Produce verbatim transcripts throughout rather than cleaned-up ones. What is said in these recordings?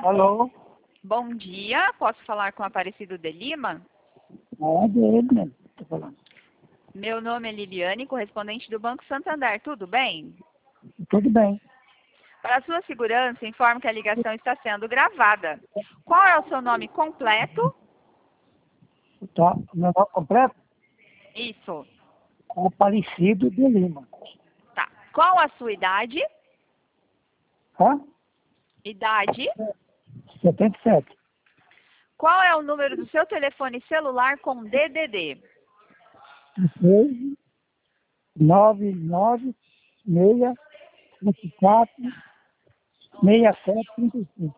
Alô? Bom dia, posso falar com o Aparecido de Lima? É dele mesmo, tô falando. Meu nome é Liliane, correspondente do Banco Santander, tudo bem? Tudo bem. Para sua segurança, informo que a ligação está sendo gravada. Qual é o seu nome completo? Tá, meu nome completo Isso. é Aparecido de Lima. Tá. Qual a sua idade? Tá? Idade. setenta e sete. Qual é o número do seu telefone celular com D D D? seis, nove, nove, seis, vinte e quatro, sessenta e sete, trinta e cinco.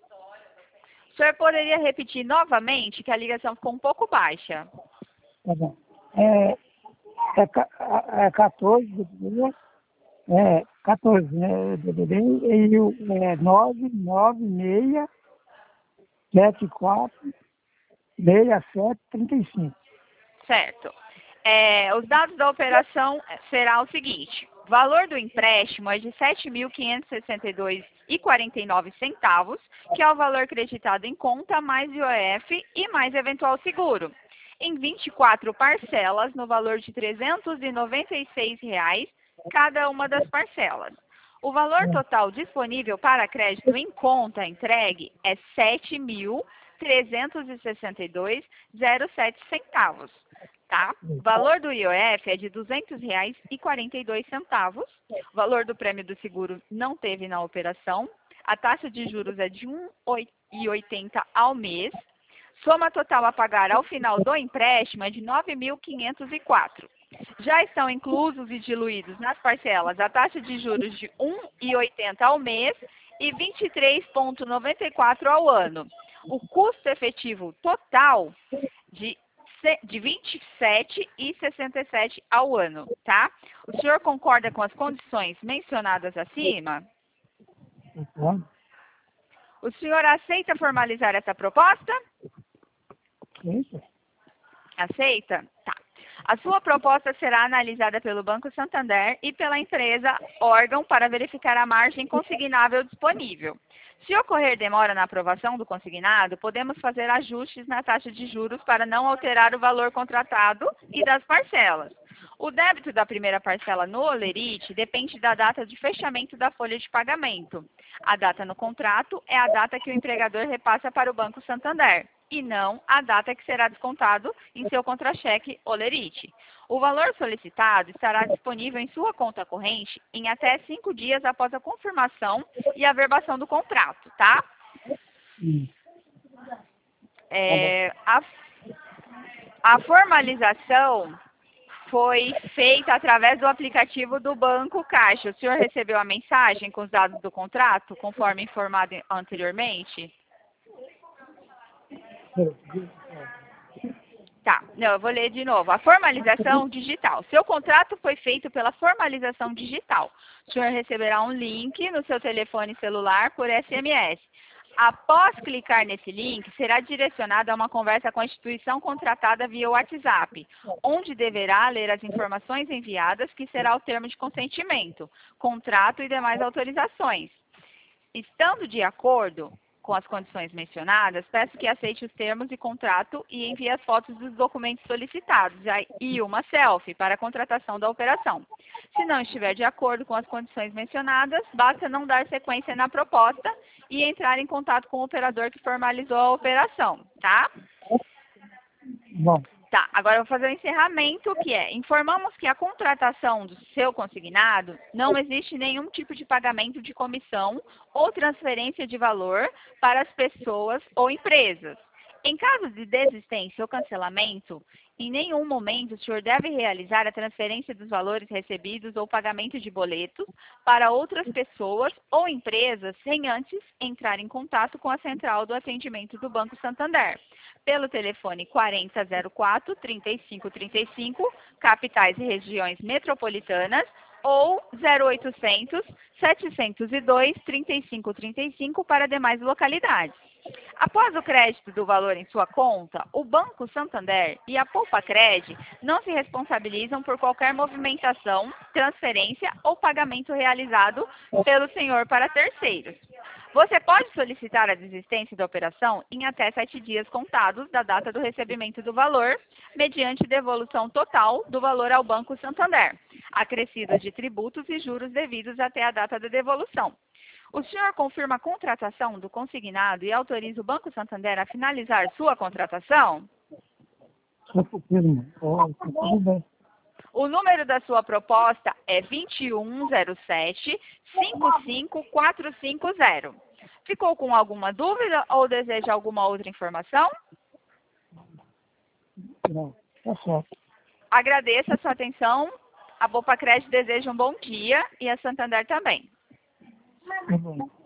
O senhor poderia repetir novamente, que a ligação ficou um pouco baixa. Tá bom. É, é, ca- é quatorze, D D D, é quatorze, né, D D D, e o é nove, nove, seis, sete, quatro, sessenta e sete, trinta e cinco. Certo. É, os dados da operação será o seguinte: o valor do empréstimo é de sete mil quinhentos e sessenta e dois reais e quarenta e nove centavos, que é o valor creditado em conta, mais I O F e mais eventual seguro, em vinte e quatro parcelas, no valor de trezentos e noventa e seis reais cada uma das parcelas. O valor total disponível para crédito em conta entregue é sete mil trezentos e sessenta e dois reais e sete centavos. Tá? O valor do I O F é de duzentos reais e quarenta e dois centavos. O valor do prêmio do seguro não teve na operação. A taxa de juros é de um vírgula oitenta reais ao mês. Soma total a pagar ao final do empréstimo é de nove mil quinhentos e quatro reais. Já estão inclusos e diluídos nas parcelas a taxa de juros de um vírgula oitenta reais ao mês e vinte e três vírgula noventa e quatro reais ao ano. O custo efetivo total de de vinte e sete vírgula sessenta e sete ao ano, tá? O senhor concorda com as condições mencionadas acima? Tá? O senhor aceita formalizar essa proposta? Isso. Aceita? Tá. A sua proposta será analisada pelo Banco Santander e pela empresa órgão para verificar a margem consignável disponível. Se ocorrer demora na aprovação do consignado, podemos fazer ajustes na taxa de juros para não alterar o valor contratado e das parcelas. O débito da primeira parcela no Olerite depende da data de fechamento da folha de pagamento. A data no contrato é a data que o empregador repassa para o Banco Santander, e não a data que será descontado em seu contra-cheque Olerite. O valor solicitado estará disponível em sua conta corrente em até cinco dias após a confirmação e averbação do contrato, tá? Hum. É, a, a formalização foi feita através do aplicativo do Banco Caixa. O senhor recebeu a mensagem com os dados do contrato, conforme informado anteriormente? Tá, não, eu vou ler de novo. A formalização digital. Seu contrato foi feito pela formalização digital. O senhor receberá um link no seu telefone celular por S M S. Após clicar nesse link, será direcionado a uma conversa com a instituição contratada via WhatsApp, onde deverá ler as informações enviadas, que será o termo de consentimento, contrato e demais autorizações. Estando de acordo com as condições mencionadas, peço que aceite os termos e contrato e envie as fotos dos documentos solicitados e uma selfie para a contratação da operação. Se não estiver de acordo com as condições mencionadas, basta não dar sequência na proposta e entrar em contato com o operador que formalizou a operação, tá? Bom, Tá, agora eu vou fazer o encerramento, que é: informamos que a contratação do seu consignado não existe nenhum tipo de pagamento de comissão ou transferência de valor para as pessoas ou empresas. Em caso de desistência ou cancelamento, em nenhum momento o senhor deve realizar a transferência dos valores recebidos ou pagamento de boletos para outras pessoas ou empresas sem antes entrar em contato com a central do atendimento do Banco Santander, pelo telefone quarenta zero quatro, trinta e cinco trinta e cinco, capitais e regiões metropolitanas, ou zero oitocentos, setecentos e dois, trinta e cinco trinta e cinco para demais localidades. Após o crédito do valor em sua conta, o Banco Santander e a Poupacred não se responsabilizam por qualquer movimentação, transferência ou pagamento realizado pelo senhor para terceiros. Você pode solicitar a desistência da operação em até sete dias contados da data do recebimento do valor, mediante devolução total do valor ao Banco Santander, acrescidos de tributos e juros devidos até a data da devolução. O senhor confirma a contratação do consignado e autoriza o Banco Santander a finalizar sua contratação? Eu confirmo. Oh, tudo bem. O número da sua proposta é dois um zero sete, cinco cinco quatro cinco zero. Ficou com alguma dúvida ou deseja alguma outra informação? Não, tá certo. Agradeço a sua atenção. A Bopacred deseja um bom dia e a Santander também. Tá bom.